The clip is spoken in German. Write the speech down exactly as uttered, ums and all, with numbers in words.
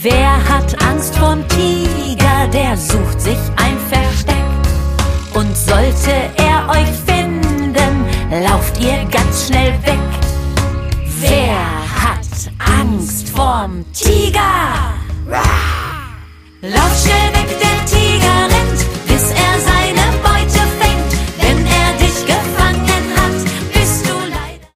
Wer hat Angst vorm Tiger, der sucht sich ein Versteck. Und sollte er euch finden, lauft ihr ganz schnell weg. Wer hat Angst vorm Tiger? Lauf schnell